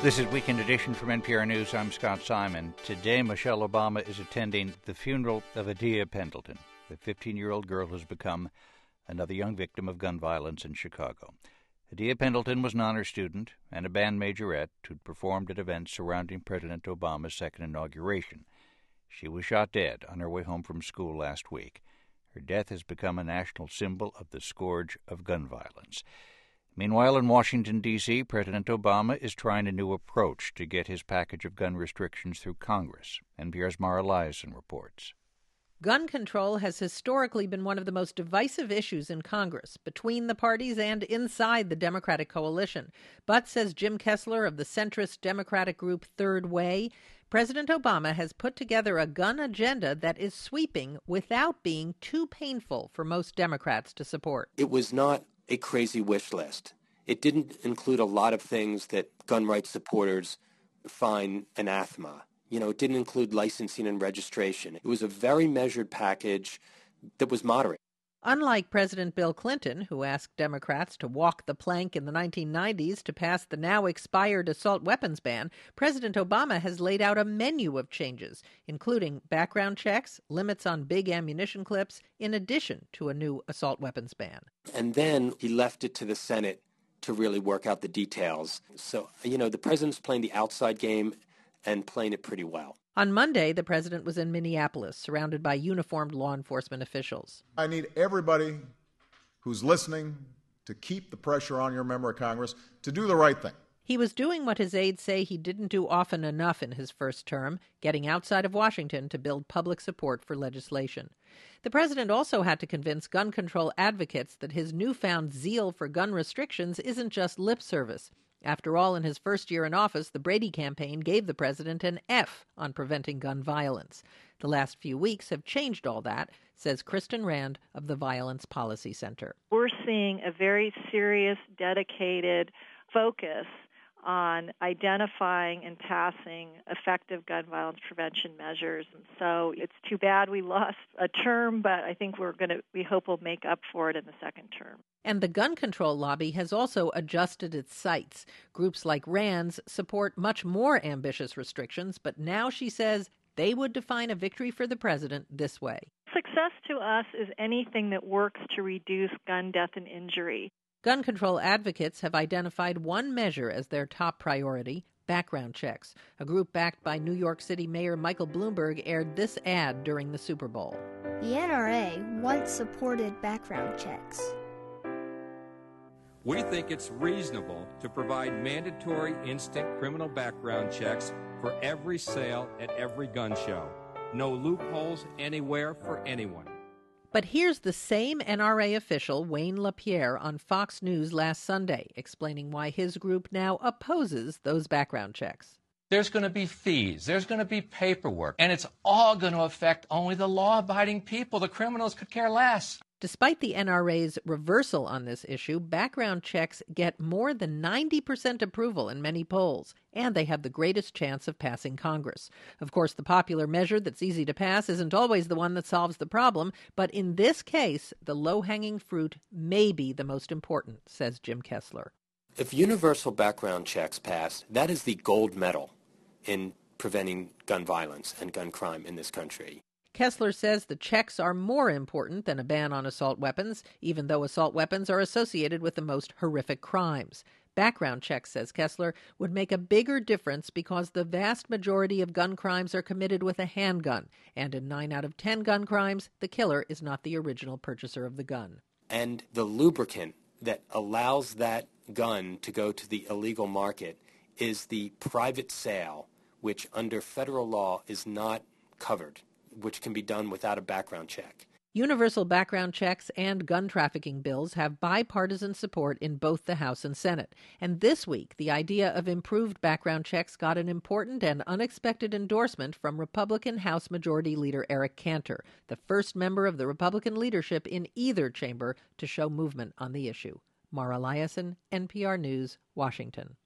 This is Weekend Edition from NPR News. I'm Scott Simon. Today, Michelle Obama is attending the funeral of Adia Pendleton, the 15-year-old girl who's become another young victim of gun violence in Chicago. Adia Pendleton was an honor student and a band majorette who'd performed at events surrounding President Obama's second inauguration. She was shot dead on her way home from school last week. Her death has become a national symbol of the scourge of gun violence. Meanwhile, in Washington, D.C., President Obama is trying a new approach to get his package of gun restrictions through Congress. NPR's Mara Liasson reports. Gun control has historically been one of the most divisive issues in Congress, between the parties and inside the Democratic coalition. But, says Jim Kessler of the centrist Democratic group Third Way, President Obama has put together a gun agenda that is sweeping without being too painful for most Democrats to support. It was not a crazy wish list. It didn't include a lot of things that gun rights supporters find anathema. It didn't include licensing and registration. It was a very measured package that was moderate. Unlike President Bill Clinton, who asked Democrats to walk the plank in the 1990s to pass the now-expired assault weapons ban, President Obama has laid out a menu of changes, including background checks, limits on big ammunition clips, in addition to a new assault weapons ban. And then he left it to the Senate to really work out the details. So, the president's playing the outside game and playing it pretty well. On Monday, the president was in Minneapolis, surrounded by uniformed law enforcement officials. I need everybody who's listening to keep the pressure on your member of Congress to do the right thing. He was doing what his aides say he didn't do often enough in his first term, getting outside of Washington to build public support for legislation. The president also had to convince gun control advocates that his newfound zeal for gun restrictions isn't just lip service. After all, in his first year in office, the Brady campaign gave the president an F on preventing gun violence. The last few weeks have changed all that, says Kristen Rand of the Violence Policy Center. We're seeing a very serious, dedicated focus on identifying and passing effective gun violence prevention measures. And so it's too bad we lost a term, but I think we hope we'll make up for it in the second term. And the gun control lobby has also adjusted its sights. Groups like RAND's support much more ambitious restrictions, but now she says they would define a victory for the president this way. Success to us is anything that works to reduce gun death and injury. Gun control advocates have identified one measure as their top priority: background checks. A group backed by New York City Mayor Michael Bloomberg aired this ad during the Super Bowl. The NRA once supported background checks. We think it's reasonable to provide mandatory instant criminal background checks for every sale at every gun show. No loopholes anywhere for anyone. But here's the same NRA official, Wayne LaPierre, on Fox News last Sunday, explaining why his group now opposes those background checks. There's going to be fees, there's going to be paperwork, and it's all going to affect only the law-abiding people. The criminals could care less. Despite the NRA's reversal on this issue, background checks get more than 90% approval in many polls, and they have the greatest chance of passing Congress. Of course, the popular measure that's easy to pass isn't always the one that solves the problem, but in this case, the low-hanging fruit may be the most important, says Jim Kessler. If universal background checks pass, that is the gold medal in preventing gun violence and gun crime in this country. Kessler says the checks are more important than a ban on assault weapons, even though assault weapons are associated with the most horrific crimes. Background checks, says Kessler, would make a bigger difference because the vast majority of gun crimes are committed with a handgun, and in 9 out of 10 gun crimes, the killer is not the original purchaser of the gun. And the lubricant that allows that gun to go to the illegal market is the private sale, which under federal law is not covered, which can be done without a background check. Universal background checks and gun trafficking bills have bipartisan support in both the House and Senate. And this week, the idea of improved background checks got an important and unexpected endorsement from Republican House Majority Leader Eric Cantor, the first member of the Republican leadership in either chamber to show movement on the issue. Mara Liasson, NPR News, Washington.